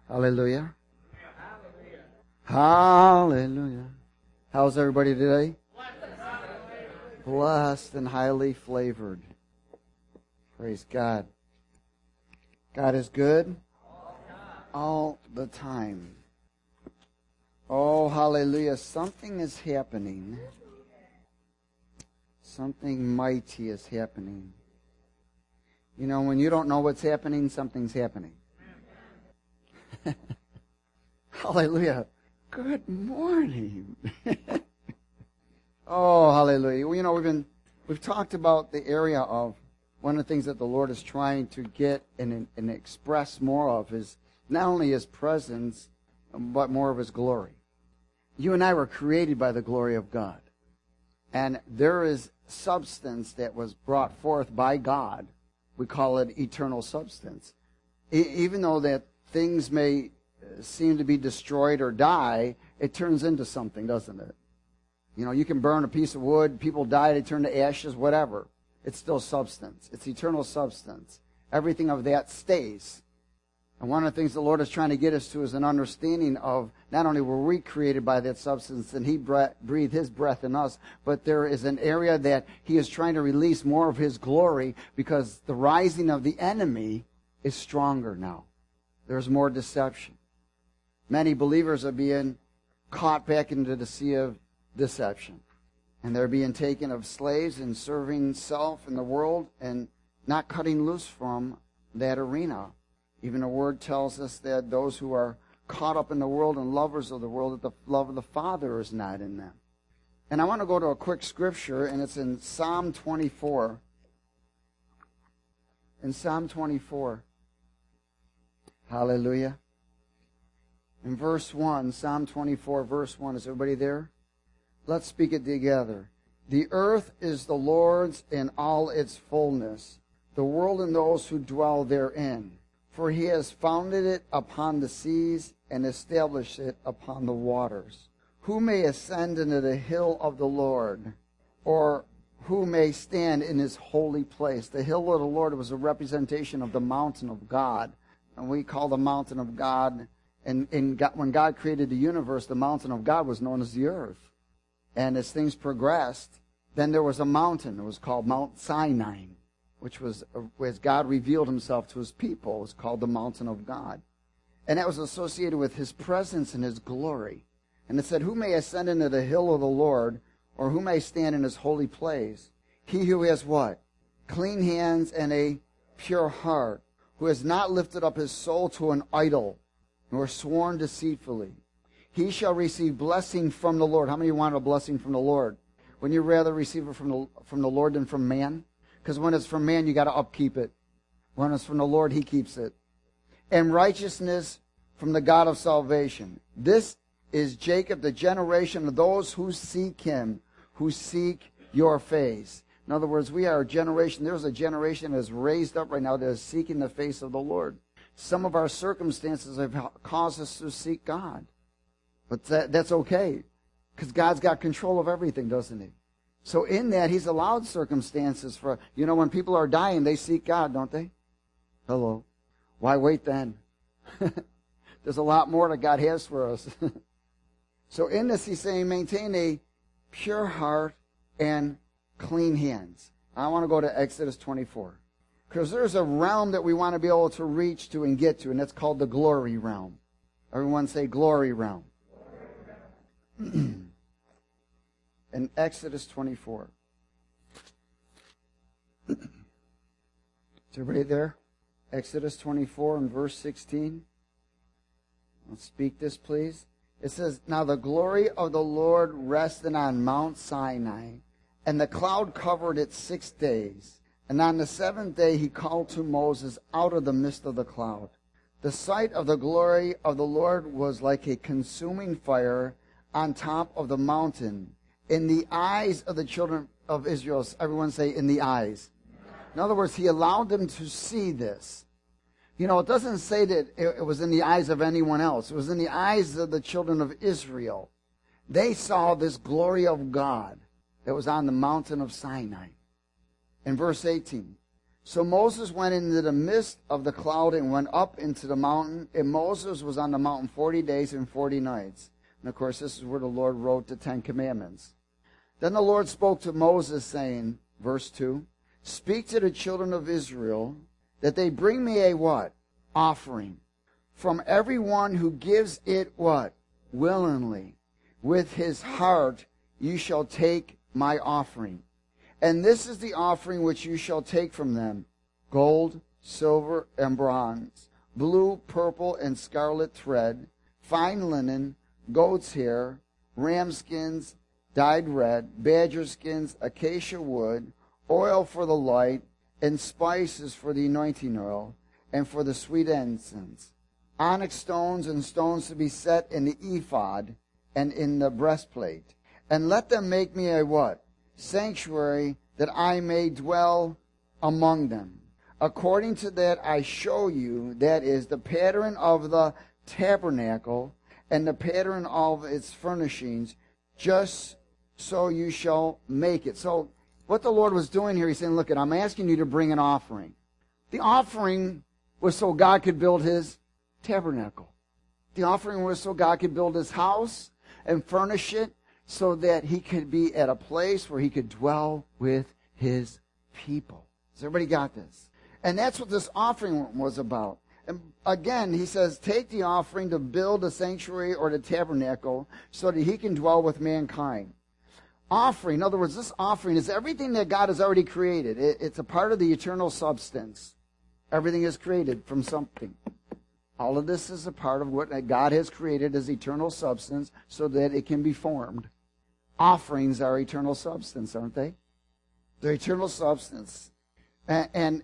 Hallelujah. Hallelujah. How's everybody today? Blessed and highly flavored. Praise God. God is good all the time. Oh, hallelujah. Something is happening. Something mighty is happening. You know, when you don't know what's happening, something's happening. Hallelujah. Good morning. Oh, hallelujah. Well, you know, we've talked about the area of one of the things that the Lord is trying to get and express more of is not only His presence, but more of His glory. You and I were created by the glory of God. And there is substance that was brought forth by God. We call it eternal substance. Even though that things may seem to be destroyed or die, it turns into something, doesn't it? You know, you can burn a piece of wood, people die, they turn to ashes, whatever. It's still substance. It's eternal substance. Everything of that stays. And one of the things the Lord is trying to get us to is an understanding of not only were we created by that substance and He breathed His breath in us, but there is an area that He is trying to release more of His glory because the rising of the enemy is stronger now. There's more deception. Many believers are being caught back into the sea of deception. And they're being taken of slaves and serving self in the world and not cutting loose from that arena. Even the Word tells us that those who are caught up in the world and lovers of the world, that the love of the Father is not in them. And I want to go to a quick scripture, and it's in Psalm 24. In Psalm 24. Hallelujah. In verse 1, Psalm 24, verse 1. Is everybody there? Let's speak it together. The earth is the Lord's in all its fullness, the world and those who dwell therein. For He has founded it upon the seas and established it upon the waters. Who may ascend into the hill of the Lord, or who may stand in His holy place? The hill of the Lord was a representation of the mountain of God. And we call the mountain of God, and when God created the universe, the mountain of God was known as the earth. And as things progressed, then there was a mountain. It was called Mount Sinai, which was, as God revealed Himself to His people, it was called the mountain of God. And that was associated with His presence and His glory. And it said, who may ascend into the hill of the Lord, or who may stand in His holy place? He who has what? Clean hands and a pure heart, who has not lifted up his soul to an idol, nor sworn deceitfully. He shall receive blessing from the Lord. How many want a blessing from the Lord? Wouldn't you rather receive it from the Lord than from man? Because when it's from man, you got to upkeep it. When it's from the Lord, He keeps it. And righteousness from the God of salvation. This is Jacob, the generation of those who seek Him, who seek your face. In other words, we are a generation. There's a generation that is raised up right now that is seeking the face of the Lord. Some of our circumstances have caused us to seek God. But that's okay, because God's got control of everything, doesn't He? So in that, He's allowed circumstances for, you know, when people are dying, they seek God, don't they? Hello. Why wait then? There's a lot more that God has for us. So in this, He's saying, maintain a pure heart and clean hands. I want to go to Exodus 24. Because there's a realm that we want to be able to reach to and get to, and that's called the glory realm. Everyone say glory realm. In Exodus 24. Is everybody there? Exodus 24 and verse 16. Let's speak this, please. It says, now the glory of the Lord rested on Mount Sinai, and the cloud covered it 6 days. And on the seventh day He called to Moses out of the midst of the cloud. The sight of the glory of the Lord was like a consuming fire on top of the mountain, in the eyes of the children of Israel. Everyone say, in the eyes. In other words, He allowed them to see this. You know, it doesn't say that it was in the eyes of anyone else. It was in the eyes of the children of Israel. They saw this glory of God that was on the mountain of Sinai. In verse 18, So Moses went into the midst of the cloud and went up into the mountain. And Moses was on the mountain 40 days and 40 nights. And of course, this is where the Lord wrote the 10 Commandments. Then the Lord spoke to Moses, saying, verse 2, speak to the children of Israel that they bring me a what? Offering. From everyone who gives it what? Willingly. With his heart you shall take my offering. And this is the offering which you shall take from them: gold, silver, and bronze, blue, purple, and scarlet thread, fine linen, goat's hair, ram skins, dyed red, badger skins, acacia wood, oil for the light, and spices for the anointing oil, and for the sweet incense, onyx stones and stones to be set in the ephod and in the breastplate. And let them make me a what? Sanctuary, that I may dwell among them. According to that I show you, that is the pattern of the tabernacle and the pattern of its furnishings, just so you shall make it. So what the Lord was doing here, he's saying, look, I'm asking you to bring an offering. The offering was so God could build his tabernacle. The offering was so God could build his house and furnish it, so that he could be at a place where he could dwell with his people. Has everybody got this? And that's what this offering was about. And again, he says, take the offering to build a sanctuary or the tabernacle so that he can dwell with mankind. Offering, in other words, this offering is everything that God has already created. It's a part of the eternal substance. Everything is created from something. All of this is a part of what God has created as eternal substance so that it can be formed. Offerings are eternal substance, aren't they? They're eternal substance. And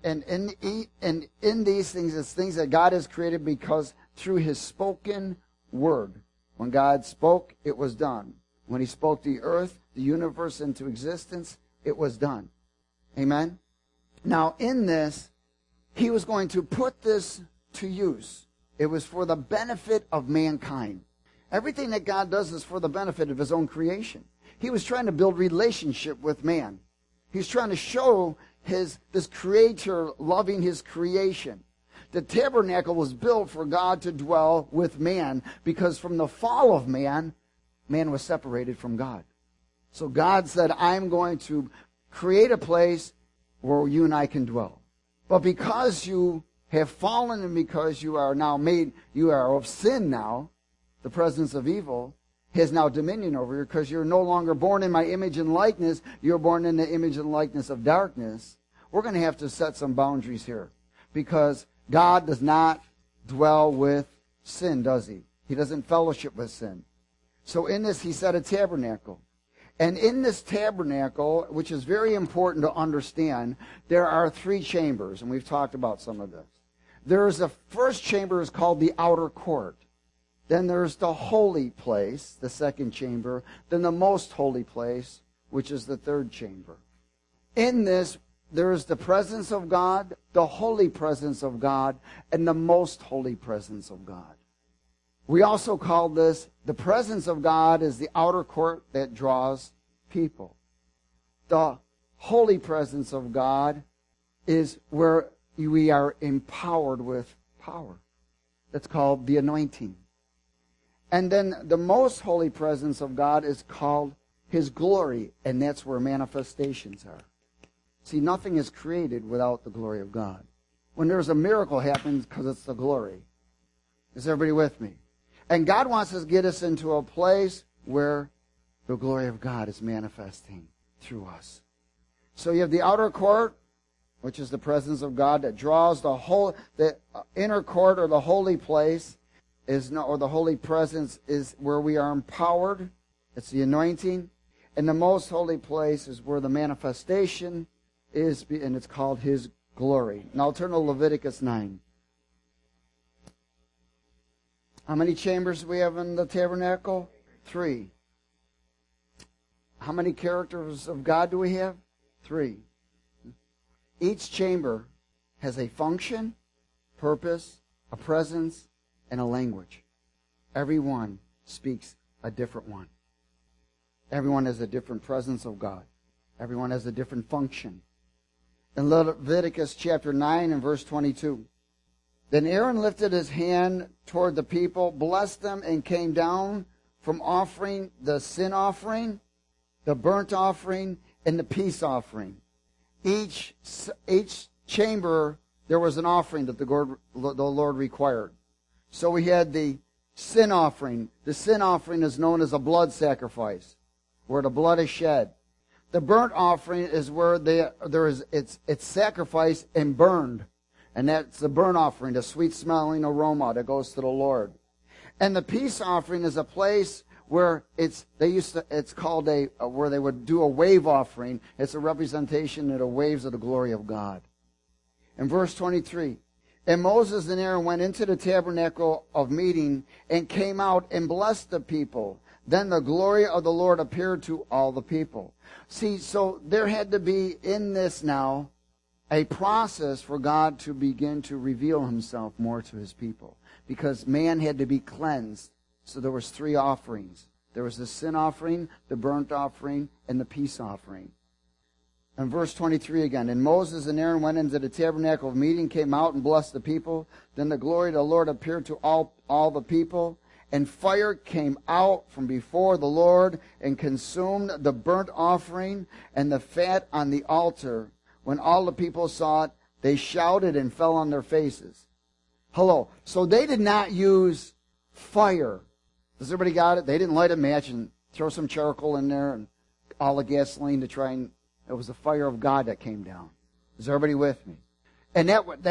in these things, it's things that God has created because through his spoken word. When God spoke, it was done. When he spoke the earth, the universe into existence, it was done. Amen? Now, in this, he was going to put this to use. It was for the benefit of mankind. Everything that God does is for the benefit of his own creation. He was trying to build relationship with man. He's trying to show this creator loving his creation. The tabernacle was built for God to dwell with man, because from the fall of man, man was separated from God. So God said, I'm going to create a place where you and I can dwell. But because you have fallen and because you are of sin now, the presence of evil has now dominion over you, because you're no longer born in my image and likeness. You're born in the image and likeness of darkness. We're going to have to set some boundaries here, because God does not dwell with sin, does he? He doesn't fellowship with sin. So in this, he set a tabernacle. And in this tabernacle, which is very important to understand, there are 3 chambers, and we've talked about some of this. There's the first chamber is called the outer court. Then there's the holy place, the second chamber. Then the most holy place, which is the third chamber. In this, there is the presence of God, the holy presence of God, and the most holy presence of God. We also call this, the presence of God is the outer court that draws people. The holy presence of God is where we are empowered with power. That's called the anointing. And then the most holy presence of God is called his glory, and that's where manifestations are. See, nothing is created without the glory of God. When there's a miracle, it happens because it's the glory. Is everybody with me? And God wants to get us into a place where the glory of God is manifesting through us. So you have the outer court, which is the presence of God that draws the inner court, or the holy place, or the holy presence, is where we are empowered. It's the anointing. And the most holy place is where the manifestation is, and it's called his glory. Now turn to Leviticus 9. How many chambers do we have in the tabernacle? 3. How many characters of God do we have? 3. Each chamber has a function, purpose, a presence, and a language. Every one speaks a different one. Everyone has a different presence of God. Everyone has a different function. In Leviticus chapter 9 and verse 22. Then Aaron lifted his hand toward the people, blessed them, and came down from offering the sin offering, the burnt offering, and the peace offering. Each chamber, there was an offering that the Lord required. So we had the sin offering. The sin offering is known as a blood sacrifice, where the blood is shed. The burnt offering is where it's sacrificed and burned. And that's the burnt offering, the sweet smelling aroma that goes to the Lord. And the peace offering is a place where it's called where they would do a wave offering. It's a representation of the waves of the glory of God. In verse 23, and Moses and Aaron went into the tabernacle of meeting and came out and blessed the people. Then the glory of the Lord appeared to all the people. See, so there had to be in this now a process for God to begin to reveal himself more to his people, because man had to be cleansed. So there was 3 offerings. There was the sin offering, the burnt offering, and the peace offering. And verse 23 again, and Moses and Aaron went into the tabernacle of meeting, came out and blessed the people. Then the glory of the Lord appeared to all the people, and fire came out from before the Lord and consumed the burnt offering and the fat on the altar. When all the people saw it, they shouted and fell on their faces. Hello. So they did not use fire. Does everybody got it? They didn't light a match and throw some charcoal in there and all the gasoline to try and... It was the fire of God that came down. Is everybody with me? And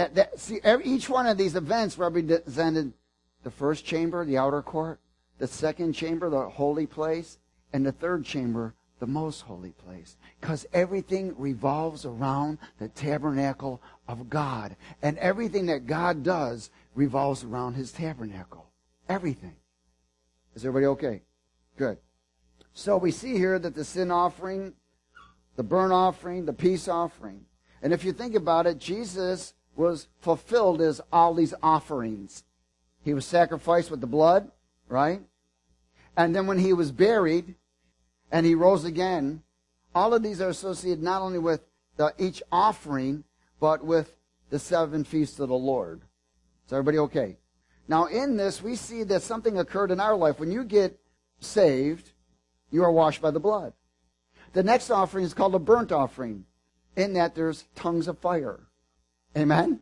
each one of these events represented the first chamber, the outer court, the second chamber, the holy place, and the third chamber, the most holy place. Because everything revolves around the tabernacle of God. And everything that God does revolves around his tabernacle. Everything. Is everybody okay? Good. So we see here that the sin offering, the burnt offering, the peace offering. And if you think about it, Jesus was fulfilled as all these offerings. He was sacrificed with the blood, right? And then when he was buried and he rose again, all of these are associated not only with each offering, but with the 7 feasts of the Lord. Is everybody okay? Now in this, we see that something occurred in our life. When you get saved, you are washed by the blood. The next offering is called a burnt offering. In that there's tongues of fire. Amen?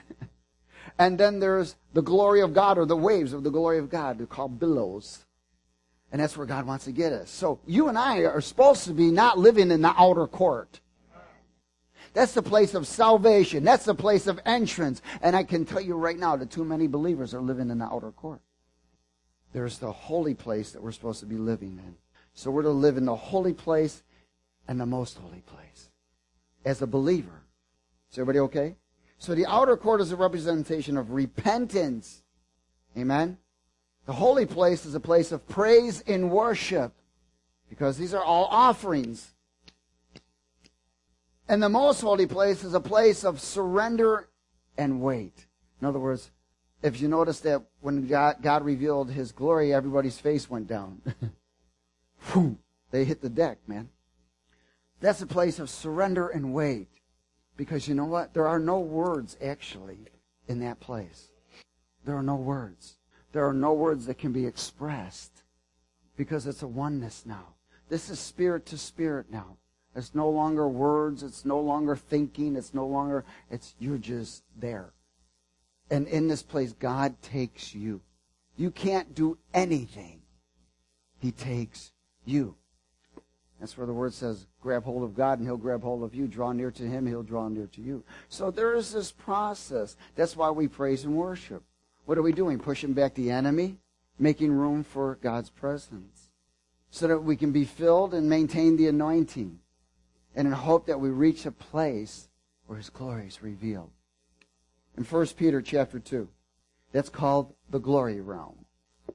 And then there's the glory of God, or the waves of the glory of God. They're called billows. And that's where God wants to get us. So you and I are supposed to be not living in the outer court. That's the place of salvation. That's the place of entrance. And I can tell you right now that too many believers are living in the outer court. There's the holy place that we're supposed to be living in. So we're to live in the holy place and the most holy place as a believer. Is everybody okay? So the outer court is a representation of repentance. Amen? The holy place is a place of praise and worship, because these are all offerings. And the most holy place is a place of surrender and wait. In other words, if you notice that when God revealed his glory, everybody's face went down. They hit the deck, man. That's a place of surrender and wait. Because you know what? There are no words, actually, in that place. There are no words. There are no words that can be expressed, because it's a oneness now. This is spirit to spirit now. It's no longer words. It's no longer thinking. You're just there. And in this place, God takes you. You can't do anything. He takes you. That's where the word says, grab hold of God and he'll grab hold of you. Draw near to him, he'll draw near to you. So there is this process. That's why we praise and worship. What are we doing? Pushing back the enemy? Making room for God's presence. So that we can be filled and maintain the anointing. And in hope that we reach a place where his glory is revealed. In 1 Peter chapter 2, that's called the glory realm.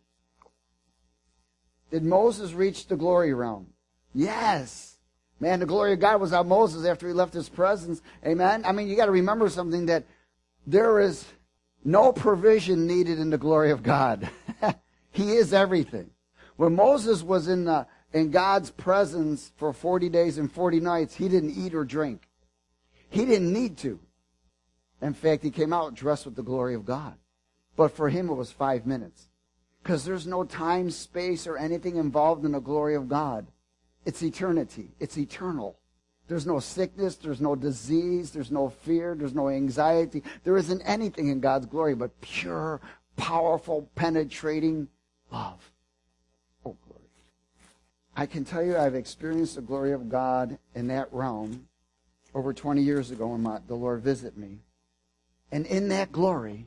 Did Moses reach the glory realm? Yes. Man, the glory of God was on Moses after he left his presence. Amen? I mean, you got to remember something, that there is no provision needed in the glory of God. He is everything. When Moses was in God's presence for 40 days and 40 nights, he didn't eat or drink. He didn't need to. In fact, he came out dressed with the glory of God. But for him, it was 5 minutes. Because there's no time, space, or anything involved in the glory of God. It's eternity. It's eternal. There's no sickness. There's no disease. There's no fear. There's no anxiety. There isn't anything in God's glory but pure, powerful, penetrating love. Oh, glory. I can tell you I've experienced the glory of God in that realm over 20 years ago when the Lord visited me. And in that glory,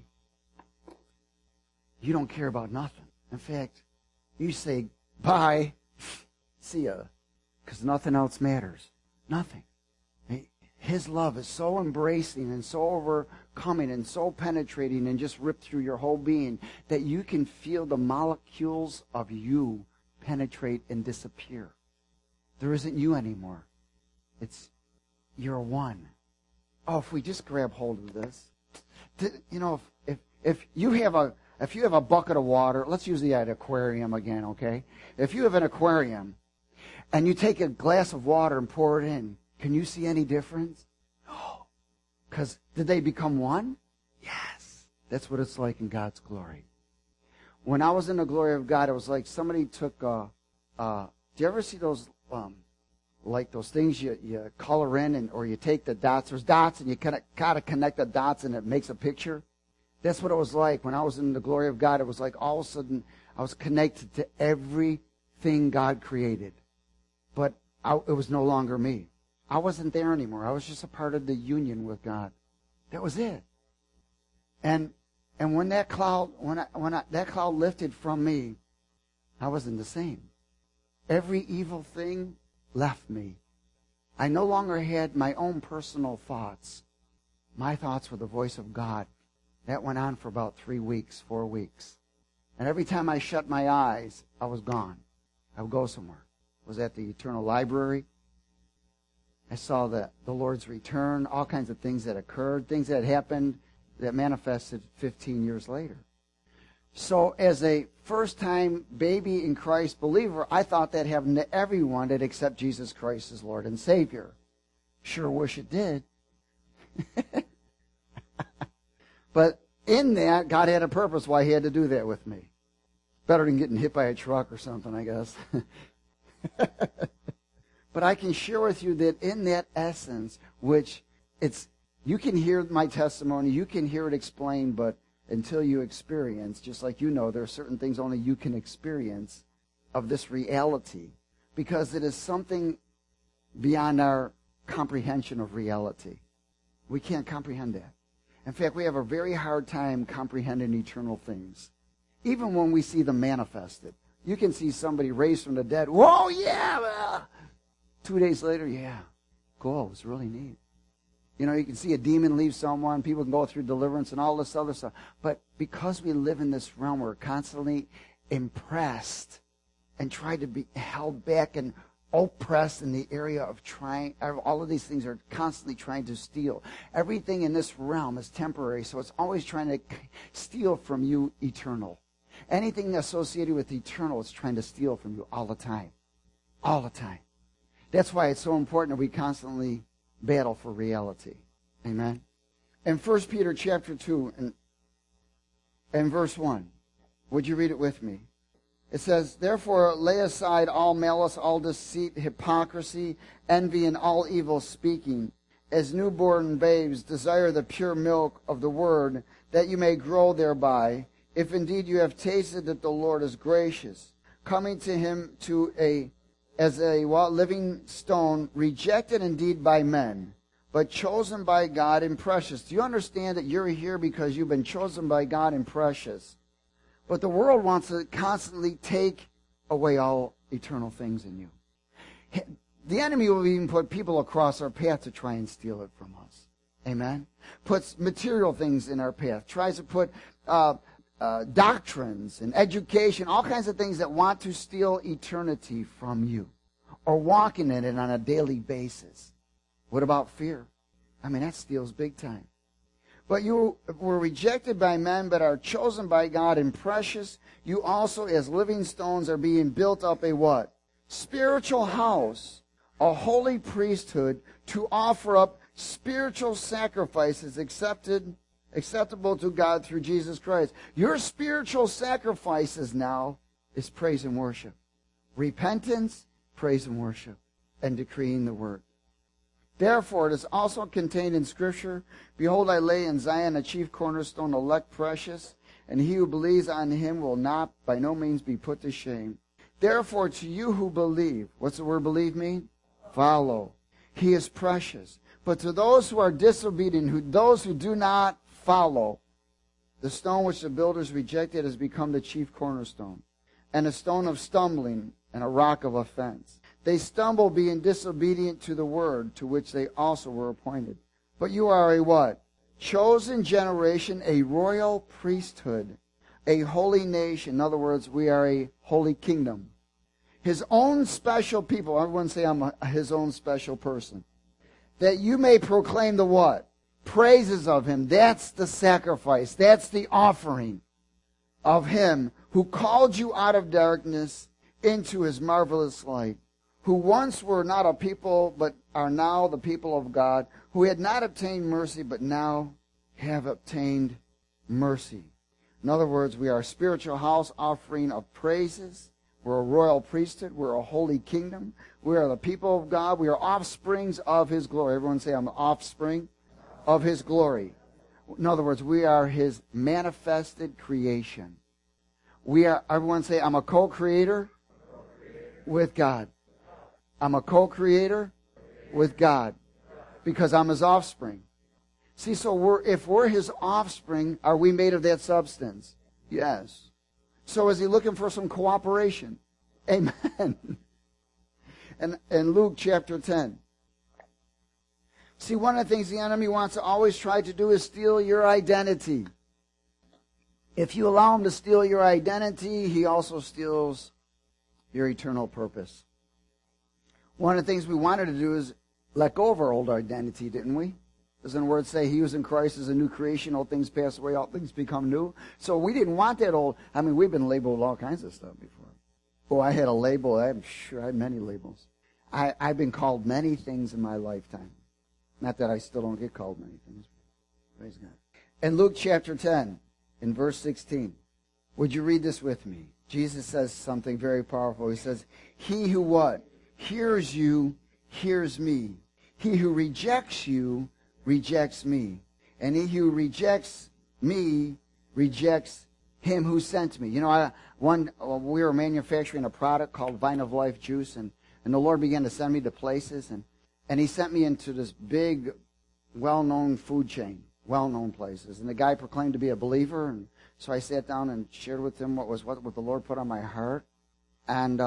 you don't care about nothing. In fact, you say, bye, see ya, because nothing else matters. Nothing. His love is so embracing and so overcoming and so penetrating and just ripped through your whole being that you can feel the molecules of you penetrate and disappear. There isn't you anymore. You're one. Oh, if we just grab hold of this. You know, if you have a bucket of water, let's use the aquarium again, okay? If you have an aquarium and you take a glass of water and pour it in, can you see any difference? No. Because did they become one? Yes. That's what it's like in God's glory. When I was in the glory of God, it was like somebody took do you ever see those like those things you color in or you take the dots? There's dots and you kind of connect the dots and it makes a picture. That's what it was like when I was in the glory of God. It was like all of a sudden I was connected to everything God created. But it was no longer me. I wasn't there anymore. I was just a part of the union with God. That was it. And when that cloud that cloud lifted from me, I wasn't the same. Every evil thing left me. I no longer had my own personal thoughts. My thoughts were the voice of God. That went on for about 3 weeks, 4 weeks. And every time I shut my eyes, I was gone. I would go somewhere. I was at the Eternal Library. I saw the Lord's return, all kinds of things that occurred, things that happened that manifested 15 years later. So as a first-time baby in Christ believer, I thought that happened to everyone that accept Jesus Christ as Lord and Savior. Sure wish it did. But in that, God had a purpose why he had to do that with me. Better than getting hit by a truck or something, I guess. But I can share with you that in that essence, which you can hear my testimony, you can hear it explained, but until you experience, just like you know, there are certain things only you can experience of this reality, because it is something beyond our comprehension of reality. We can't comprehend that. In fact, we have a very hard time comprehending eternal things. Even when we see them manifested. You can see somebody raised from the dead. Whoa, yeah! 2 days later, yeah. Cool, it was really neat. You know, you can see a demon leave someone. People can go through deliverance and all this other stuff. But because we live in this realm, we're constantly impressed and try to be held back and oppressed in the area of trying. All of these things are constantly trying to steal. Everything in this realm is temporary, so it's always trying to steal from you eternal. Anything associated with eternal is trying to steal from you all the time. All the time. That's why it's so important that we constantly battle for reality. Amen? In 1 Peter chapter 2 and verse 1, would you read it with me? It says, "Therefore lay aside all malice, all deceit, hypocrisy, envy, and all evil speaking. As newborn babes, desire the pure milk of the word, that you may grow thereby, if indeed you have tasted that the Lord is gracious, coming to him as a living stone, rejected indeed by men, but chosen by God and precious." Do you understand that you're here because you've been chosen by God and precious? But the world wants to constantly take away all eternal things in you. The enemy will even put people across our path to try and steal it from us. Amen? Puts material things in our path. Tries to put doctrines and education, all kinds of things that want to steal eternity from you. Or walking in it on a daily basis. What about fear? I mean, that steals big time. But you were rejected by men, but are chosen by God and precious. You also, as living stones, are being built up a what? Spiritual house, a holy priesthood, to offer up spiritual sacrifice is acceptable to God through Jesus Christ. Your spiritual sacrifices now is praise and worship. Repentance, praise and worship, and decreeing the word. Therefore, it is also contained in Scripture, behold, I lay in Zion a chief cornerstone, elect precious, and he who believes on him will not by no means be put to shame. Therefore, to you who believe, what's the word believe mean? Follow. He is precious. But to those who are disobedient, those who do not follow, the stone which the builders rejected has become the chief cornerstone, and a stone of stumbling and a rock of offense. They stumble being disobedient to the word to which they also were appointed. But you are a what? Chosen generation, a royal priesthood, a holy nation. In other words, we are a holy kingdom. His own special people. Everyone say I'm his own special person. That you may proclaim the what? Praises of him. That's the sacrifice. That's the offering of him who called you out of darkness into his marvelous light, who once were not a people, but are now the people of God, who had not obtained mercy, but now have obtained mercy. In other words, we are a spiritual house offering of praises. We're a royal priesthood. We're a holy kingdom. We are the people of God. We are offsprings of his glory. Everyone say, I'm an offspring of his glory. In other words, we are his manifested creation. We are, everyone say, I'm a co-creator with God. I'm a co-creator with God because I'm his offspring. See, so if we're his offspring, are we made of that substance? Yes. So is he looking for some cooperation? Amen. And Luke chapter 10. See, one of the things the enemy wants to always try to do is steal your identity. If you allow him to steal your identity, he also steals your eternal purpose. One of the things we wanted to do is let go of our old identity, didn't we? Doesn't the word say he who's in Christ is a new creation, all things pass away, all things become new? So we didn't want that old, I mean, we've been labeled with all kinds of stuff before. Oh, I had a label, I'm sure I had many labels. I've been called many things in my lifetime. Not that I still don't get called many things. Praise God. In Luke chapter 10, in verse 16, would you read this with me? Jesus says something very powerful. He says, he who what? Hears you, hears me. He who rejects you, rejects me. And he who rejects me, rejects him who sent me. You know, we were manufacturing a product called Vine of Life Juice, and the Lord began to send me to places, and he sent me into this big, well-known food chain, well-known places. And the guy proclaimed to be a believer, and so I sat down and shared with him what the Lord put on my heart. And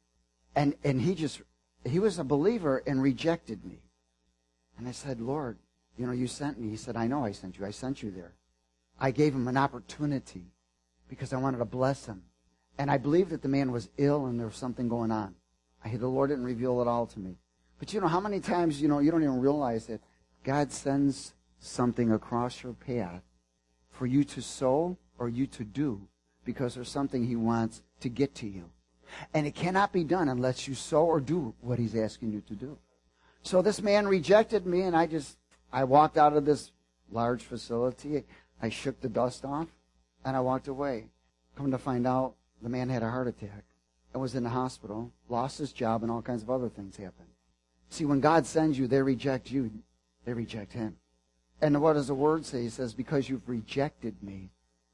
he was a believer and rejected me. And I said, Lord, you know, you sent me. He said, I know I sent you. I sent you there. I gave him an opportunity because I wanted to bless him. And I believed that the man was ill and there was something going on. The Lord didn't reveal it all to me. But you know, how many times, you know, you don't even realize that God sends something across your path for you to sow or you to do because there's something he wants to get to you. And it cannot be done unless you sow or do what he's asking you to do. So this man rejected me, and I walked out of this large facility. I shook the dust off, and I walked away. Come to find out, the man had a heart attack and was in the hospital, lost his job, and all kinds of other things happened. See, when God sends you, they reject you. They reject him. And what does the word say? He says, because you've rejected me,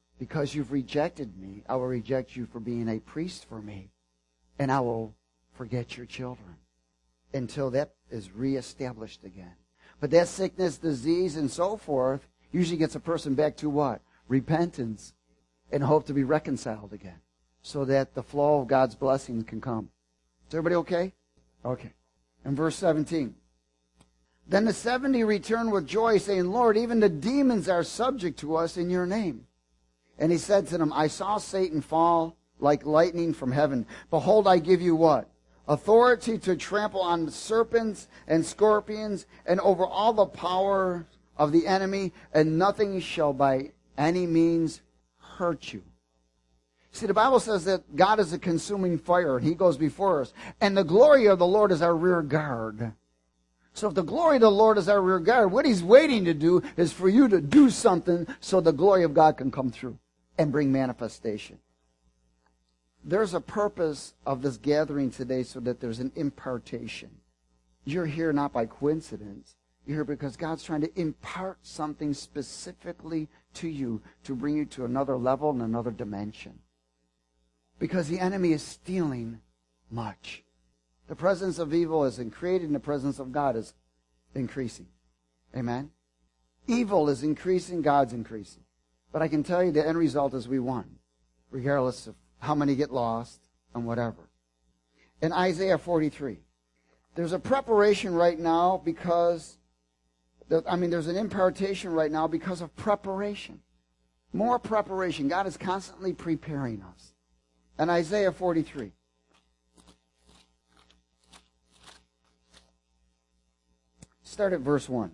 I will reject you for being a priest for me, and I will forget your children until that is reestablished again. But that sickness, disease, and so forth usually gets a person back to what? Repentance and hope to be reconciled again so that the flow of God's blessings can come. Is everybody okay? Okay. In verse 17, then the 70 returned with joy, saying, Lord, even the demons are subject to us in your name. And he said to them, I saw Satan fall like lightning from heaven. Behold, I give you what? Authority to trample on serpents and scorpions and over all the power of the enemy, and nothing shall by any means hurt you. See, the Bible says that God is a consuming fire, and he goes before us. And the glory of the Lord is our rear guard. So if the glory of the Lord is our rear guard, what he's waiting to do is for you to do something so the glory of God can come through and bring manifestation. There's a purpose of this gathering today so that there's an impartation. You're here not by coincidence. You're here because God's trying to impart something specifically to you to bring you to another level and another dimension. Because the enemy is stealing much. The presence of evil is created and the presence of God is increasing. Amen? Evil is increasing, God's increasing. But I can tell you the end result is we won, regardless of how many get lost and whatever. In Isaiah 43, there's a preparation right now because, there's an impartation right now because of preparation. More preparation. God is constantly preparing us. In Isaiah 43. Start at verse 1.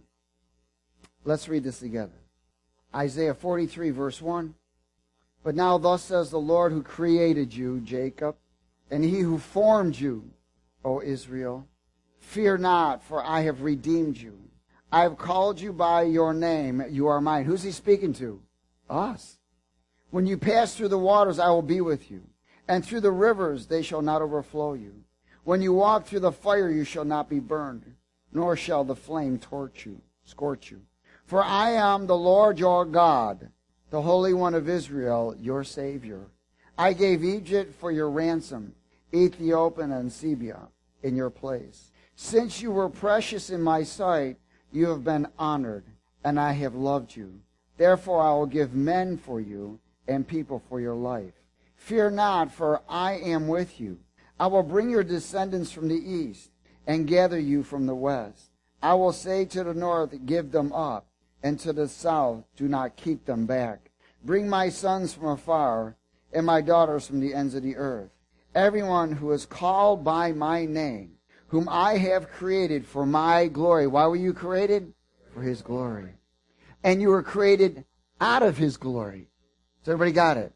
Let's read this together. Isaiah 43, verse 1. But now thus says the Lord who created you, Jacob, and he who formed you, O Israel. Fear not, for I have redeemed you. I have called you by your name. You are mine. Who's he speaking to? Us. When you pass through the waters, I will be with you. And through the rivers, they shall not overflow you. When you walk through the fire, you shall not be burned, nor shall the flame scorch you. For I am the Lord your God, the Holy One of Israel, your Savior. I gave Egypt for your ransom, Ethiopia and Seba in your place. Since you were precious in my sight, you have been honored, and I have loved you. Therefore I will give men for you and people for your life. Fear not, for I am with you. I will bring your descendants from the east and gather you from the west. I will say to the north, give them up, and to the south, do not keep them back. Bring my sons from afar, and my daughters from the ends of the earth. Everyone who is called by my name, whom I have created for my glory. Why were you created? For his glory. And you were created out of his glory. So everybody got it?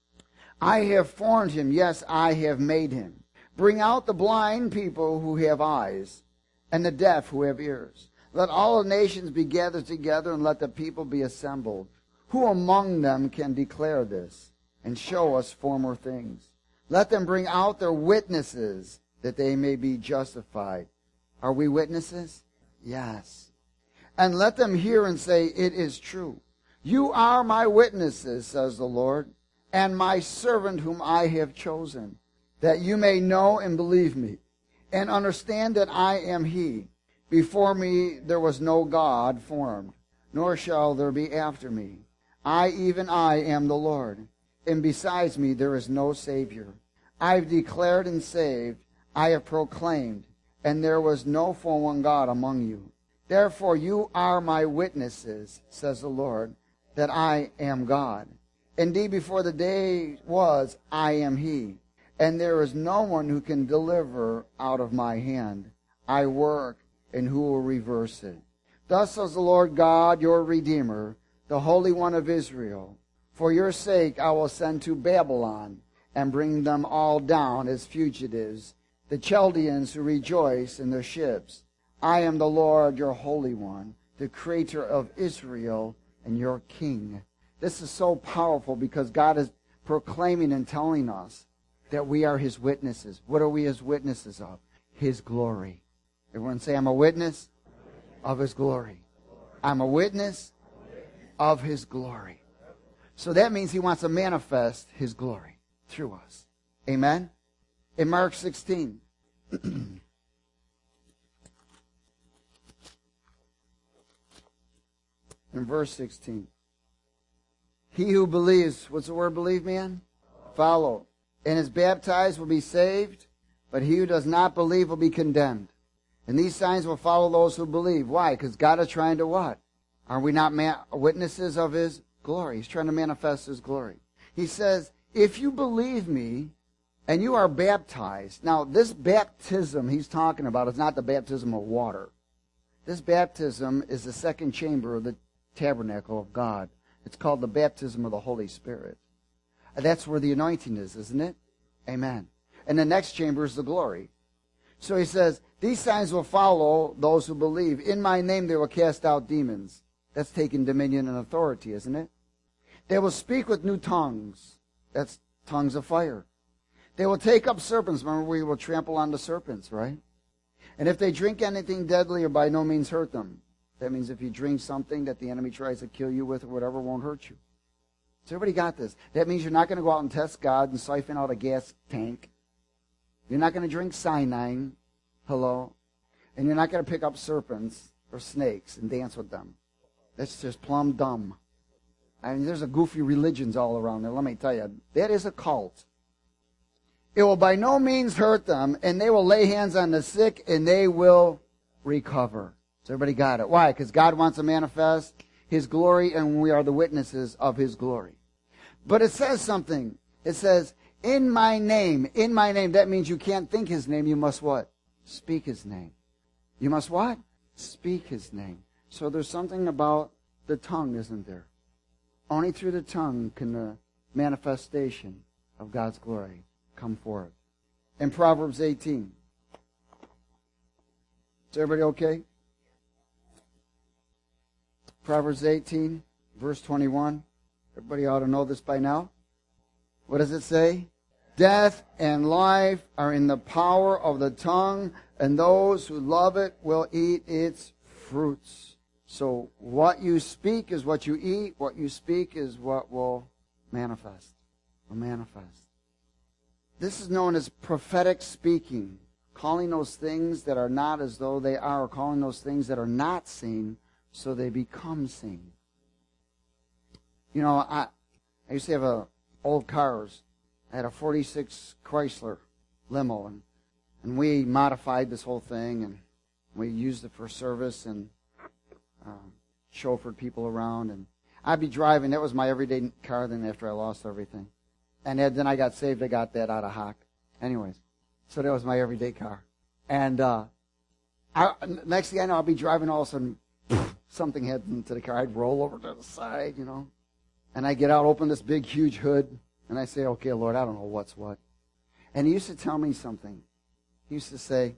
I have formed him. Yes, I have made him. Bring out the blind people who have eyes, and the deaf who have ears. Let all the nations be gathered together, and let the people be assembled. Who among them can declare this, and show us former things? Let them bring out their witnesses, that they may be justified. Are we witnesses? Yes. And let them hear and say, it is true. You are my witnesses, says the Lord, and my servant whom I have chosen, that you may know and believe me, and understand that I am he. Before me there was no God formed, nor shall there be after me. I, even I, am the Lord, and besides me there is no Savior. I have declared and saved, I have proclaimed, and there was no one God among you. Therefore you are my witnesses, says the Lord, that I am God. Indeed, before the day was, I am he, and there is no one who can deliver out of my hand. I work, and who will reverse it? Thus says the Lord God, your Redeemer, the Holy One of Israel. For your sake I will send to Babylon, and bring them all down as fugitives, the Chaldeans who rejoice in their ships. I am the Lord, your Holy One, the Creator of Israel, and your King. This is so powerful because God is proclaiming and telling us that we are his witnesses. What are we his witnesses of? His glory. Everyone say, I'm a witness of his glory. I'm a witness of his glory. So that means he wants to manifest his glory through us. Amen? In Mark 16. In verse 16. He who believes, what's the word believe, man? Follow. And is baptized will be saved, but he who does not believe will be condemned. And these signs will follow those who believe. Why? Because God is trying to what? Are we not witnesses of his glory? He's trying to manifest his glory. He says, if you believe me and you are baptized. Now, this baptism he's talking about is not the baptism of water. This baptism is the second chamber of the tabernacle of God. It's called the baptism of the Holy Spirit. And that's where the anointing is, isn't it? Amen. And the next chamber is the glory. So he says, these signs will follow those who believe. In my name they will cast out demons. That's taking dominion and authority, isn't it? They will speak with new tongues. That's tongues of fire. They will take up serpents. Remember, we will trample on the serpents, right? And if they drink anything deadly or by no means hurt them. That means if you drink something that the enemy tries to kill you with or whatever, won't hurt you. So everybody got this. That means you're not going to go out and test God and siphon out a gas tank. You're not going to drink cyanide. Hello? And you're not going to pick up serpents or snakes and dance with them. That's just plumb dumb. I mean, there's a goofy religions all around there. Let me tell you, that is a cult. It will by no means hurt them, and they will lay hands on the sick, and they will recover. So everybody got it. Why? Because God wants to manifest His glory, and we are the witnesses of His glory. But it says something. It says, in my name. In my name. That means you can't think His name. You must what? Speak His name. You must what? Speak His name. So there's something about the tongue, isn't there? Only through the tongue can the manifestation of God's glory come forth. In Proverbs 18. Is everybody okay? Proverbs 18, verse 21. Everybody ought to know this by now. What does it say? Death and life are in the power of the tongue, and those who love it will eat its fruits. So what you speak is what you eat. What you speak is what will manifest. Will manifest. This is known as prophetic speaking. Calling those things that are not as though they are, or calling those things that are not seen so they become seen. You know, I used to have old cars. I had a 46 Chrysler limo, and we modified this whole thing, and we used it for service and chauffeured people around. And I'd be driving. That was my everyday car then after I lost everything. And then I got saved. I got that out of hock. Anyways, so that was my everyday car. And next thing I know, I'll be driving, all of a sudden, something heads into the car. I'd roll over to the side, you know. And I get out, open this big, huge hood, and I say, okay, Lord, I don't know what's what. And He used to tell me something. He used to say,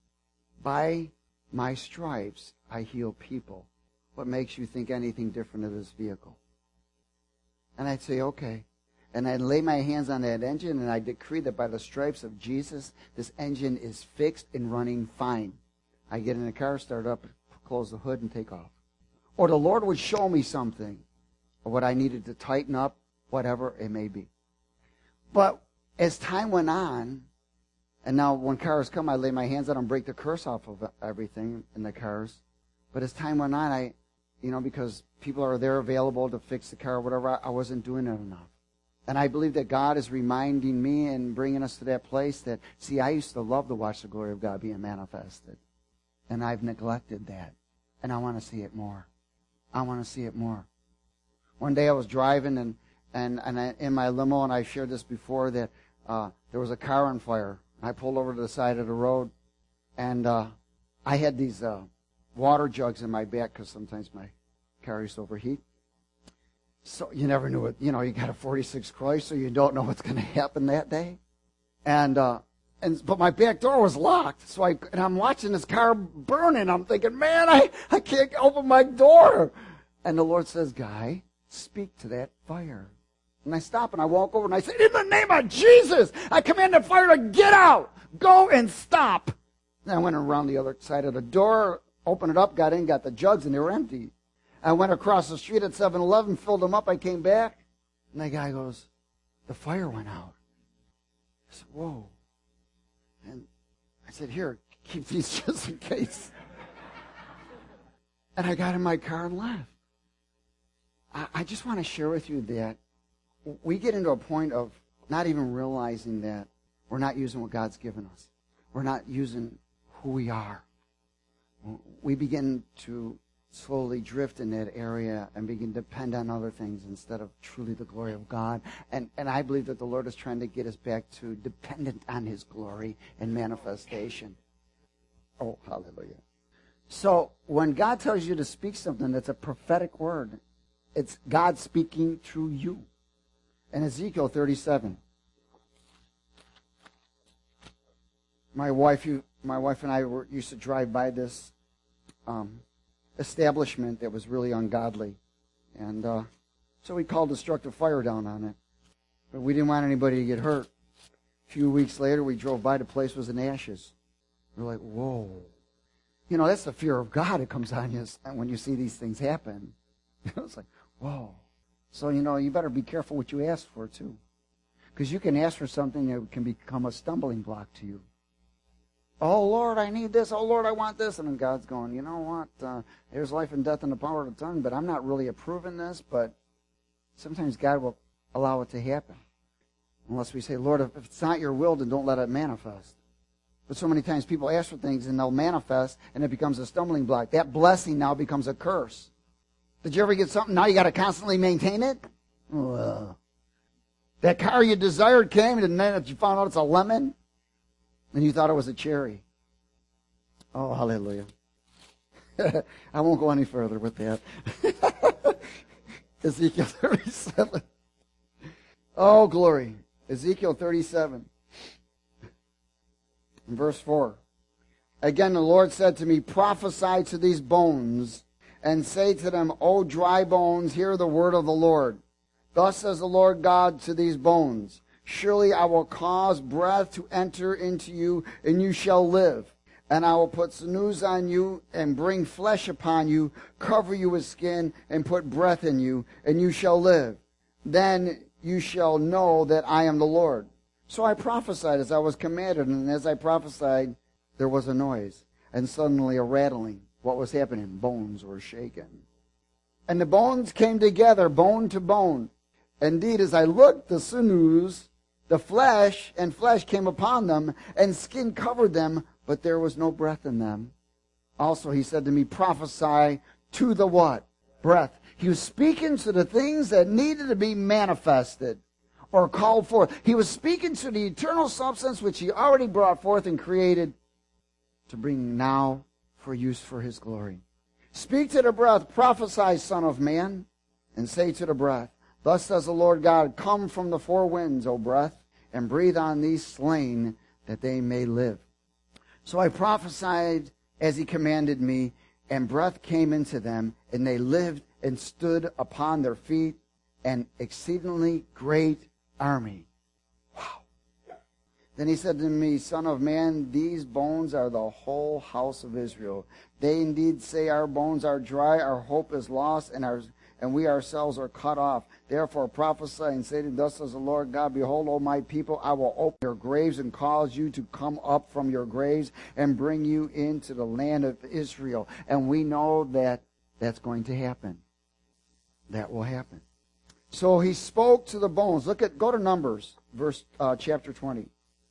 by my stripes I heal people. What makes you think anything different of this vehicle? And I'd say, okay. And I'd lay my hands on that engine, and I decree that by the stripes of Jesus, this engine is fixed and running fine. I get in the car, start up, close the hood, and take off. Or the Lord would show me something, or what I needed to tighten up, whatever it may be. But as time went on, and now when cars come, I lay my hands on them, break the curse off of everything in the cars. But as time went on, because people are there available to fix the car or whatever, I wasn't doing it enough. And I believe that God is reminding me and bringing us to that place that, see, I used to love to watch the glory of God being manifested. And I've neglected that. And I want to see it more. I want to see it more. One day I was driving and in my limo, and I shared this before, that there was a car on fire. I pulled over to the side of the road, and I had these water jugs in my back because sometimes my car used to overheat. So you never knew it. You got a 46 Chrysler, so you don't know what's going to happen that day. But my back door was locked, so I'm watching this car burning. I'm thinking, man, I can't open my door. And the Lord says, Guy, speak to that fire. And I stop and I walk over and I say, in the name of Jesus, I command the fire to get out. Go and stop. And I went around the other side of the door, opened it up, got in, got the jugs, and they were empty. I went across the street at 7-Eleven, filled them up. I came back, and the guy goes, the fire went out. I said, whoa. And I said, here, keep these just in case. And I got in my car and left. I just want to share with you that we get into a point of not even realizing that we're not using what God's given us. We're not using who we are. We begin to slowly drift in that area and begin to depend on other things instead of truly the glory of God. And I believe that the Lord is trying to get us back to dependent on His glory and manifestation. Oh, hallelujah. So when God tells you to speak something that's a prophetic word, it's God speaking through you. In Ezekiel 37, my wife my wife and I used to drive by this establishment that was really ungodly. And so we called destructive fire down on it. But we didn't want anybody to get hurt. A few weeks later, we drove by. The place was in ashes. We're like, whoa. You know, that's the fear of God that comes on you when you see these things happen. It's like, whoa. So, you know, you better be careful what you ask for, too. Because you can ask for something that can become a stumbling block to you. Oh, Lord, I need this. Oh, Lord, I want this. And then God's going, you know what? There's life and death in the power of the tongue, but I'm not really approving this. But sometimes God will allow it to happen. Unless we say, Lord, if it's not your will, then don't let it manifest. But so many times people ask for things and they'll manifest and it becomes a stumbling block. That blessing now becomes a curse. Did you ever get something, now you got to constantly maintain it? That car you desired came and then you found out it's a lemon and you thought it was a cherry. Oh, hallelujah. I won't go any further with that. Ezekiel 37. Oh, glory. Ezekiel 37. In verse 4. Again, the Lord said to me, prophesy to these bones and say to them, O dry bones, hear the word of the Lord. Thus says the Lord God to these bones, surely I will cause breath to enter into you, and you shall live. And I will put sinews on you, and bring flesh upon you, cover you with skin, and put breath in you, and you shall live. Then you shall know that I am the Lord. So I prophesied as I was commanded, and as I prophesied, there was a noise, and suddenly a rattling. What was happening? Bones were shaken. And the bones came together, bone to bone. Indeed, as I looked, the sinews, the flesh came upon them, and skin covered them, but there was no breath in them. Also, he said to me, prophesy to the what? Breath. He was speaking to the things that needed to be manifested or called forth. He was speaking to the eternal substance which he already brought forth and created to bring now for use for his glory. Speak to the breath, prophesy, son of man, and say to the breath, thus says the Lord God, come from the four winds, O breath, and breathe on these slain that they may live. So I prophesied as he commanded me, and breath came into them, and they lived and stood upon their feet, an exceedingly great army. Wow. Then he said to me, son of man, these bones are the whole house of Israel. They indeed say our bones are dry, our hope is lost, and we ourselves are cut off. Therefore prophesy and say to them, thus says the Lord God, behold, O my people, I will open your graves and cause you to come up from your graves and bring you into the land of Israel. And we know that that's going to happen. That will happen. So he spoke to the bones. Go to Numbers, chapter 20.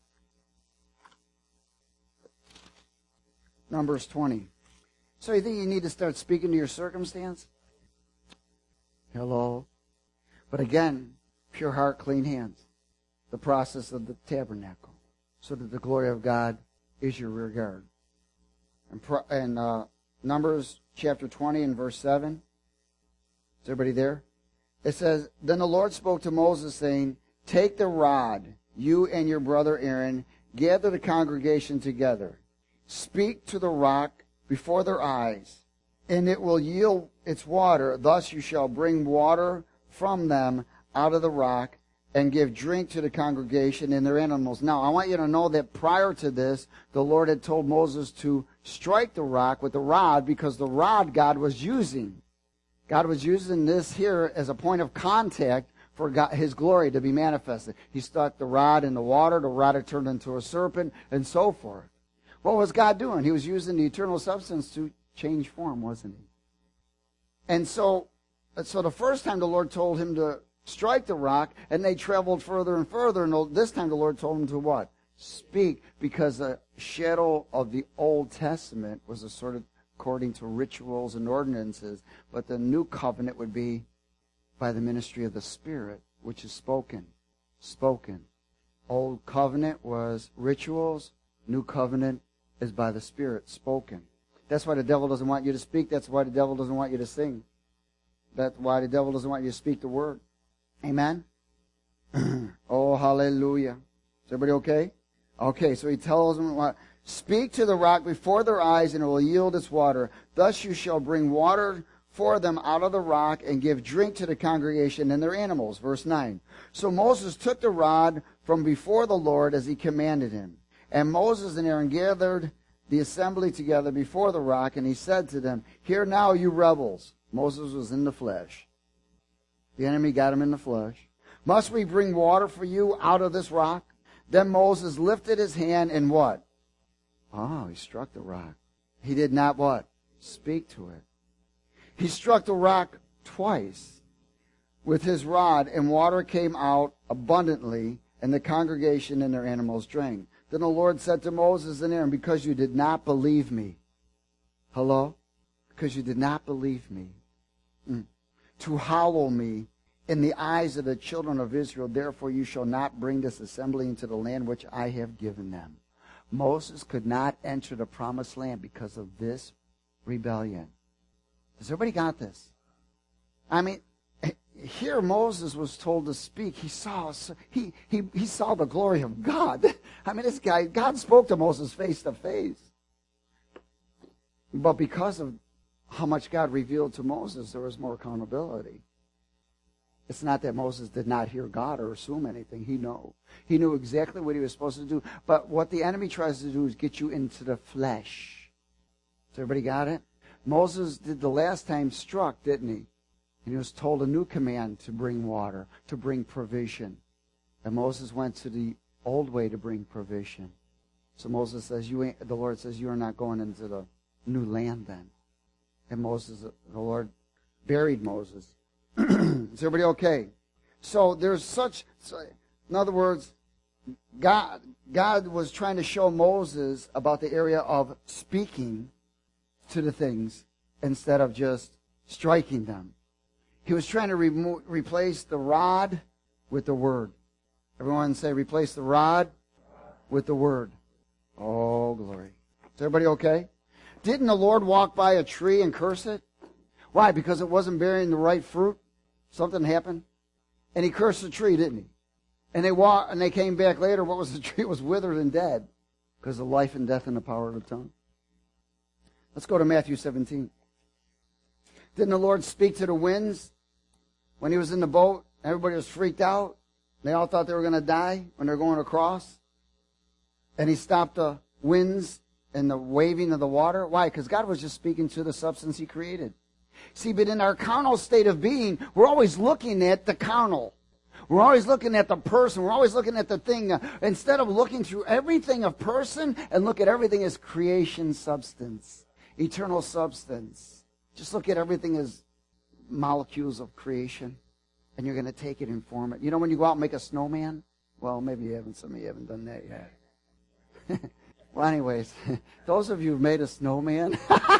Numbers 20. So you think you need to start speaking to your circumstance? Hello? But again, pure heart, clean hands. The process of the tabernacle. So that the glory of God is your rear guard. And Numbers chapter 20 and verse 7. Is everybody there? It says, then the Lord spoke to Moses, saying, take the rod, you and your brother Aaron, gather the congregation together. Speak to the rock before their eyes, and it will yield its water. Thus you shall bring water from them out of the rock, and give drink to the congregation and their animals. Now, I want you to know that prior to this, the Lord had told Moses to strike the rock with the rod, because the rod God was using. God was using this here as a point of contact for God, his glory to be manifested. He stuck the rod in the water, the rod had turned into a serpent, and so forth. What was God doing? He was using the eternal substance to change form, wasn't he? And so the first time the Lord told him to strike the rock, and they traveled further and further, and this time the Lord told him to what? Speak, because the shadow of the Old Testament was a sort of according to rituals and ordinances, but the new covenant would be by the ministry of the Spirit, which is spoken. Old covenant was rituals, new covenant is by the Spirit, spoken. That's why the devil doesn't want you to speak. That's why the devil doesn't want you to sing. That's why the devil doesn't want you to speak the word. Amen? Oh, hallelujah. Is everybody okay? Okay, so he tells them what. Speak to the rock before their eyes, and it will yield its water. Thus you shall bring water for them out of the rock, and give drink to the congregation and their animals. Verse 9. So Moses took the rod from before the Lord as he commanded him. And Moses and Aaron gathered the assembly together before the rock, and he said to them, Hear now, you rebels. Moses was in the flesh. The enemy got him in the flesh. Must we bring water for you out of this rock? Then Moses lifted his hand and what? Oh, he struck the rock. He did not what? Speak to it. He struck the rock twice with his rod, and water came out abundantly, and the congregation and their animals drank. Then the Lord said to Moses and Aaron, Because you did not believe me. Hello? Because you did not believe me. To hallow me in the eyes of the children of Israel, therefore you shall not bring this assembly into the land which I have given them. Moses could not enter the promised land because of this rebellion. Has everybody got this? I mean, here Moses was told to speak. He saw the glory of God. I mean, this guy, God spoke to Moses face to face. But because of how much God revealed to Moses, there was more accountability. It's not that Moses did not hear God or assume anything. He knew. He knew exactly what he was supposed to do. But what the enemy tries to do is get you into the flesh. Has everybody got it? Moses did the last time struck, didn't he? And he was told a new command to bring water, to bring provision. And Moses went to the old way to bring provision. So Moses says, the Lord says, you are not going into the new land then. And the Lord buried Moses. Is everybody okay? So there's in other words, God was trying to show Moses about the area of speaking to the things instead of just striking them. He was trying to replace the rod with the word. Everyone say, replace the rod with the word. Oh, glory. Is everybody okay? Didn't the Lord walk by a tree and curse it? Why? Because it wasn't bearing the right fruit? Something happened? And he cursed the tree, didn't he? And they came back later. What was the tree? It was withered and dead because of life and death and the power of the tongue. Let's go to Matthew 17. Didn't the Lord speak to the winds when he was in the boat? Everybody was freaked out. They all thought they were going to die when they're going across. And he stopped the winds and the waving of the water. Why? Because God was just speaking to the substance he created. See, but in our carnal state of being, we're always looking at the carnal. We're always looking at the person. We're always looking at the thing. Instead of looking through everything of person and look at everything as creation substance, eternal substance. Just look at everything as molecules of creation, and you're going to take it and form it. You know when you go out and make a snowman? Well, maybe some of you haven't done that yet. Well, anyways, those of you who've made a snowman,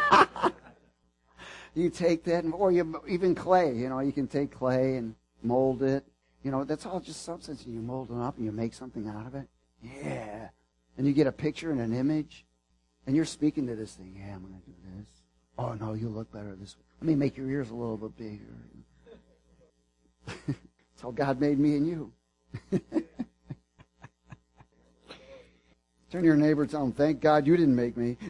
you take that, or even clay. You know, you can take clay and mold it. You know, that's all just substance, and you mold it up and you make something out of it. Yeah. And you get a picture and an image, and you're speaking to this thing. Yeah, I'm going to do this. Oh, no, you look better this way. Let me make your ears a little bit bigger. That's how God made me and you. Turn to your neighbor and tell him, thank God you didn't make me.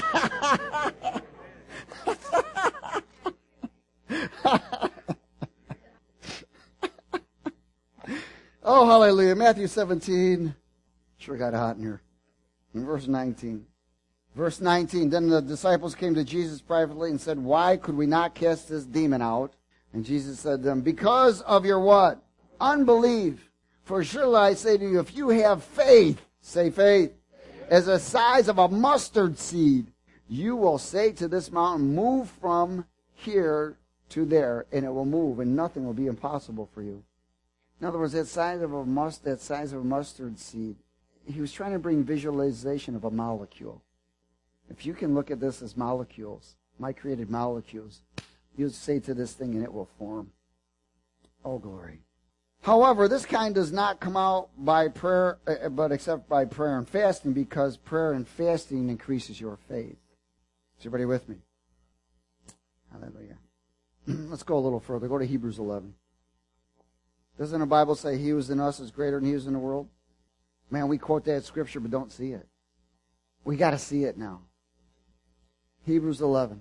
Oh, hallelujah. Matthew 17. Sure got hot in here. In verse 19. Verse 19. Then the disciples came to Jesus privately and said, why could we not cast this demon out? And Jesus said to them, because of your what? Unbelief. For surely I say to you, if you have faith, say faith, as the size of a mustard seed, you will say to this mountain, move from here to there, and it will move, and nothing will be impossible for you. In other words, that size of a mustard seed, he was trying to bring visualization of a molecule. If you can look at this as molecules, my created molecules, you say to this thing and it will form. Oh, glory. However, this kind does not come out by prayer, but except by prayer and fasting, because prayer and fasting increases your faith. Is everybody with me? Hallelujah. Let's go a little further. Go to Hebrews 11. Doesn't the Bible say he who is in us is greater than he who is in the world? Man, we quote that scripture but don't see it. We got to see it now. Hebrews 11.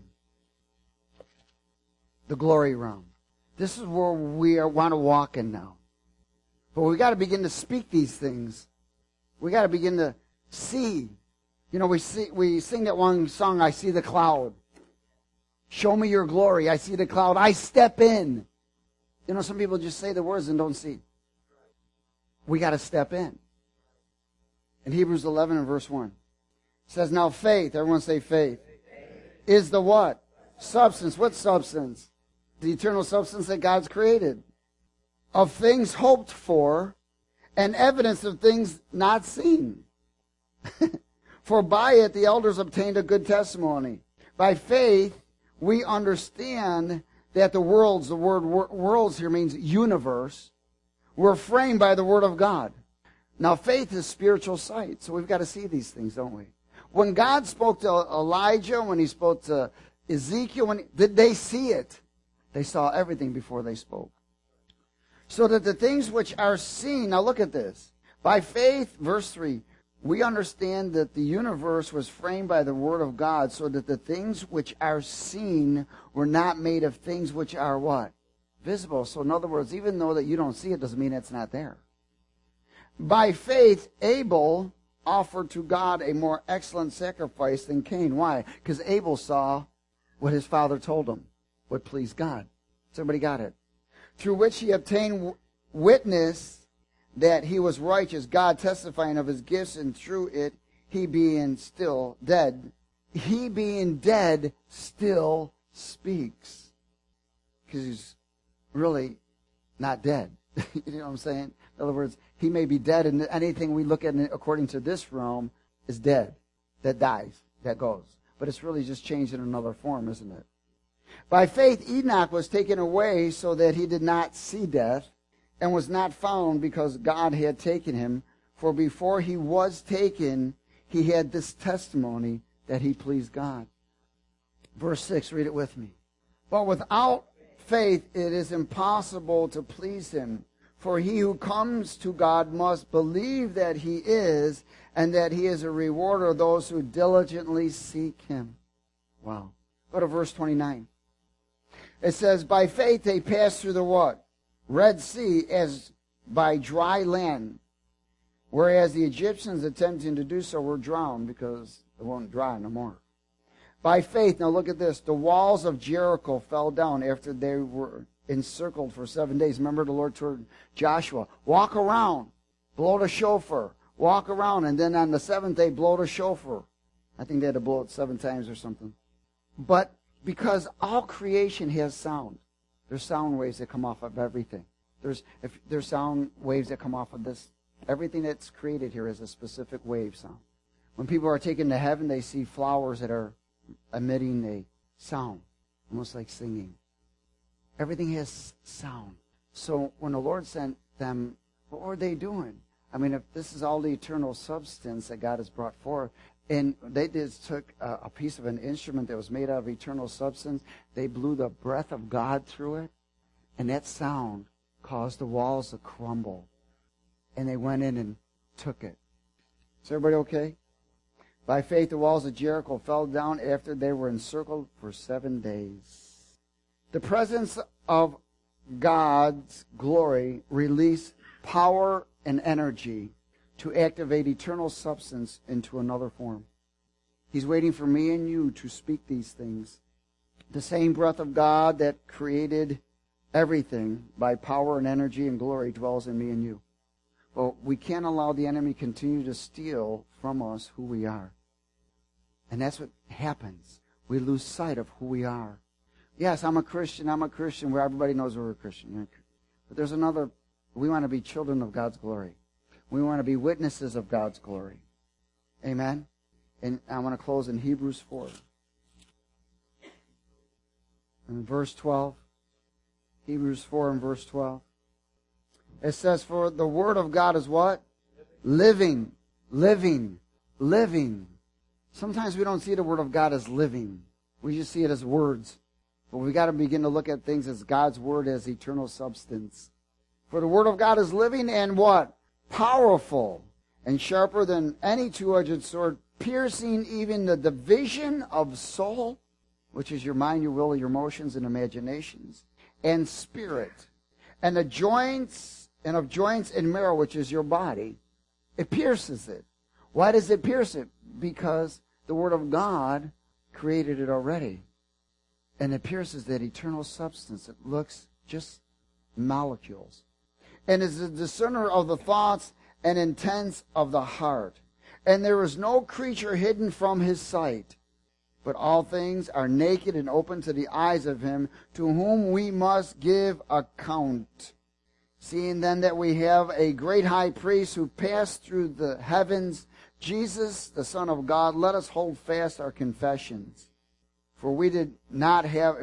The glory realm. This is where we want to walk in now. But we got to begin to speak these things. We got to begin to see. You know, we sing that one song, I see the cloud. Show me your glory. I see the cloud. I step in. You know, some people just say the words and don't see. We got to step in. In Hebrews 11 and verse 1. It says, now faith, everyone say faith, is the what? Substance. What substance? The eternal substance that God's created. Of things hoped for and evidence of things not seen. For by it the elders obtained a good testimony. By faith we understand that the worlds, the word worlds here means universe, were framed by the word of God. Now faith is spiritual sight, so we've got to see these things, don't we? When God spoke to Elijah, when he spoke to Ezekiel, did they see it? They saw everything before they spoke. So that the things which are seen, now look at this. By faith, verse 3, we understand that the universe was framed by the word of God, so that the things which are seen were not made of things which are what? Visible. So in other words, even though that you don't see it, doesn't mean it's not there. By faith, Abel offered to God a more excellent sacrifice than Cain. Why? Because Abel saw what his father told him would please God. Somebody got it? Through which he obtained witness that he was righteous, God testifying of his gifts, and through it, he being still dead, still speaks. Because he's really not dead. You know what I'm saying? In other words, he may be dead, and anything we look at according to this realm is dead. That dies, that goes. But it's really just changed in another form, isn't it? By faith, Enoch was taken away so that he did not see death, and was not found because God had taken him. For before he was taken, he had this testimony that he pleased God. Verse 6, read it with me. But without faith it is impossible to please him. For he who comes to God must believe that he is, and that he is a rewarder of those who diligently seek him. Wow. Go to verse 29. It says, by faith they passed through the what? Red Sea as by dry land, whereas the Egyptians attempting to do so were drowned because it won't dry no more. By faith, now look at this, the walls of Jericho fell down after they were encircled for 7 days. Remember the Lord told Joshua, walk around, blow the shofar, walk around, and then on the seventh day, blow the shofar. I think they had to blow it 7 times or something. But because all creation has sound, there's sound waves that come off of everything. There's sound waves that come off of this. Everything that's created here is a specific wave sound. When people are taken to heaven, they see flowers that are emitting a sound, almost like singing. Everything has sound. So when the Lord sent them, what were they doing? I mean, if this is all the eternal substance that God has brought forth, and they just took a piece of an instrument that was made out of eternal substance, they blew the breath of God through it, and that sound caused the walls to crumble. And they went in and took it. Is everybody okay? By faith, the walls of Jericho fell down after they were encircled for 7 days. The presence of God's glory released power and energy to activate eternal substance into another form. He's waiting for me and you to speak these things. The same breath of God that created everything by power and energy and glory dwells in me and you. But we can't allow the enemy continue to steal from us who we are. And that's what happens. We lose sight of who we are. Yes, I'm a Christian, where everybody knows we're a Christian. But there's another, we want to be children of God's glory. We want to be witnesses of God's glory. Amen? And I want to close in Hebrews 4. In verse 12. Hebrews 4 and verse 12. It says, for the word of God is what? Living. Living. Living. Sometimes we don't see the word of God as living. We just see it as words. But we got to begin to look at things as God's word as eternal substance. For the word of God is living and what? Powerful and sharper than any two-edged sword, piercing even the division of soul, which is your mind, your will, your emotions, and imaginations, and spirit, and the joints, and of joints and marrow, which is your body. It pierces it. Why does it pierce it? Because the Word of God created it already. And it pierces that eternal substance. It looks just molecules. And is a discerner of the thoughts and intents of the heart. And there is no creature hidden from his sight, but all things are naked and open to the eyes of him to whom we must give account. Seeing then that we have a great high priest who passed through the heavens, Jesus, the Son of God, let us hold fast our confessions. For we do not have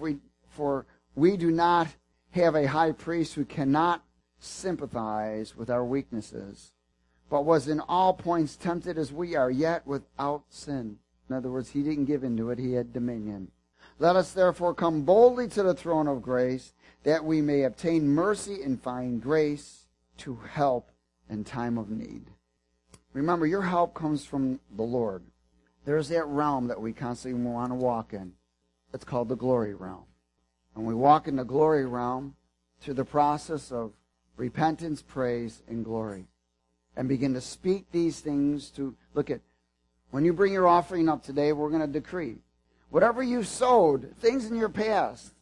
a high priest who cannot sympathize with our weaknesses, but was in all points tempted as we are, yet without sin. In other words, he didn't give into it, he had dominion. Let us therefore come boldly to the throne of grace, that we may obtain mercy and find grace to help in time of need. Remember, your help comes from the Lord. There's that realm that we constantly want to walk in. It's called the glory realm. And we walk in the glory realm through the process of repentance, praise, and glory. And begin to speak these things to, look at, when you bring your offering up today, we're going to decree. Whatever you sowed, things in your past,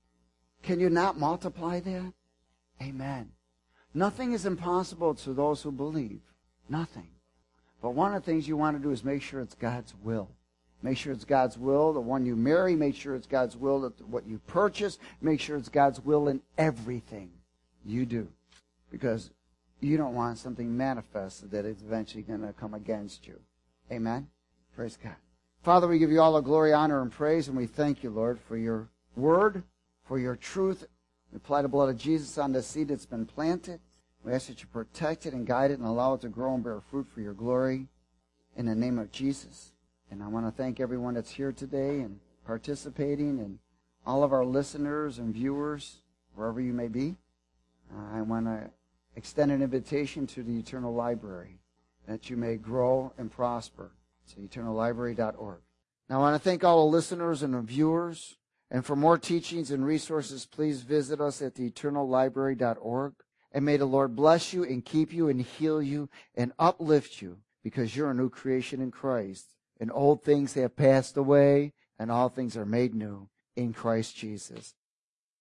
can you not multiply that? Amen. Nothing is impossible to those who believe. Nothing. But one of the things you want to do is make sure it's God's will. Make sure it's God's will, the one you marry. Make sure it's God's will, that what you purchase. Make sure it's God's will in everything you do. Because you don't want something manifested that is eventually going to come against you. Amen? Praise God. Father, we give you all the glory, honor, and praise, and we thank you, Lord, for your word, for your truth. We apply the blood of Jesus on the seed that's been planted. We ask that you protect it and guide it and allow it to grow and bear fruit for your glory in the name of Jesus. And I want to thank everyone that's here today and participating, and all of our listeners and viewers, wherever you may be. I want to extend an invitation to the Eternal Library that you may grow and prosper. It's eternallibrary.org. Now I want to thank all the listeners and the viewers. And for more teachings and resources, please visit us at theeternallibrary.org. And may the Lord bless you and keep you and heal you and uplift you, because you're a new creation in Christ. And old things have passed away, and all things are made new in Christ Jesus.